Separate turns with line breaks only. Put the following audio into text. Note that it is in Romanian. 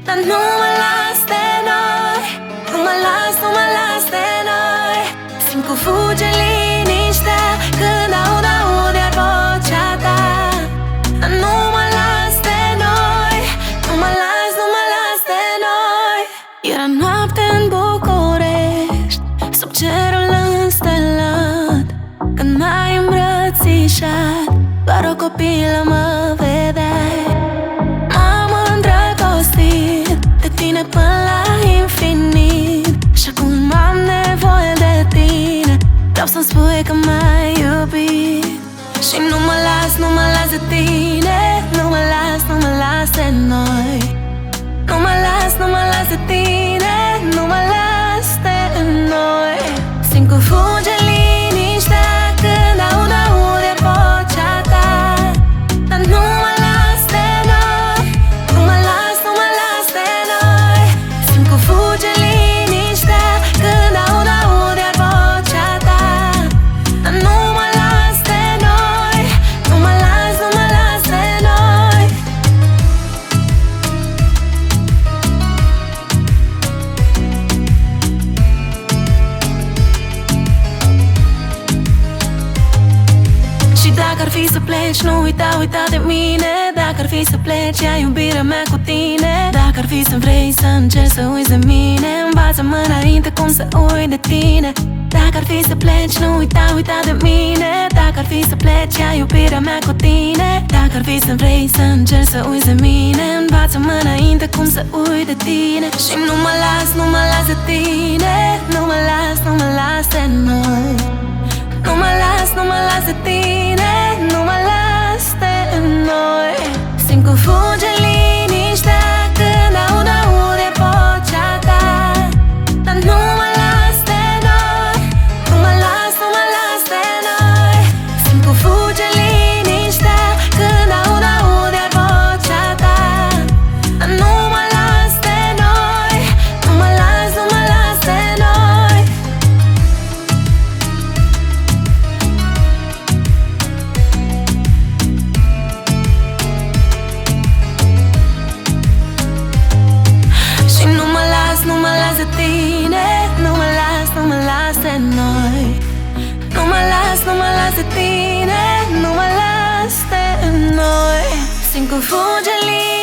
dar nu mă las de noi. Nu mă las de noi. Simt cum fuge liniștea când aud iar vocea ta. Dar nu mă las de noi. Nu mă las de noi. Era noapte în București, sub cerul înstelat, când m-ai îmbrățișat, doar o copilă mă vedeai. M-am îndrăgostit de tine până la infinit și acum am nevoie de tine. Vreau să-mi spui că m-ai iubit și nu mă las de tine. Nu mă las de noi. Nu mă las de tine. Nu mă las de noi. Simt cum fuge liniștea când aud iar vocea ta. Dar nu mă las de noi. Nu mă las de noi. Simt cum fuge liniștea când aud iar vocea ta. Dar nu mă las de noi. Nu mă las de noi. Și dacă ar fi să pleci, nu uita de mine. Dacă ar fi să pleci, ia iubirea mea cu tine. Dacă ar fi să vrei să încerci să uiți de mine, învață-mă înainte cum să uit de tine. Dacă ar fi să pleci, nu uita de mine. Dacă ar fi să pleci, ia iubirea mea cu tine. Dacă ar fi să vrei să încerci să uiți de mine, învață-mă înainte cum să uit de tine. Și nu mă las de tine. Nu mă las de noi. Nu mă las de tine. Nu mă las de noi. Simt cum fuge liniștea când aud iar vocea ta. Dar nu mă las de noi. Nu mă las de noi. Simt cum fuge liniștea când aud iar vocea ta. Dar nu mă las de noi. Nu mă las de noi. Și nu mă las de tine. Nu mă las de noi. Nu mă las de tine. Nu mă las de noi. Simt cum fuge liniștea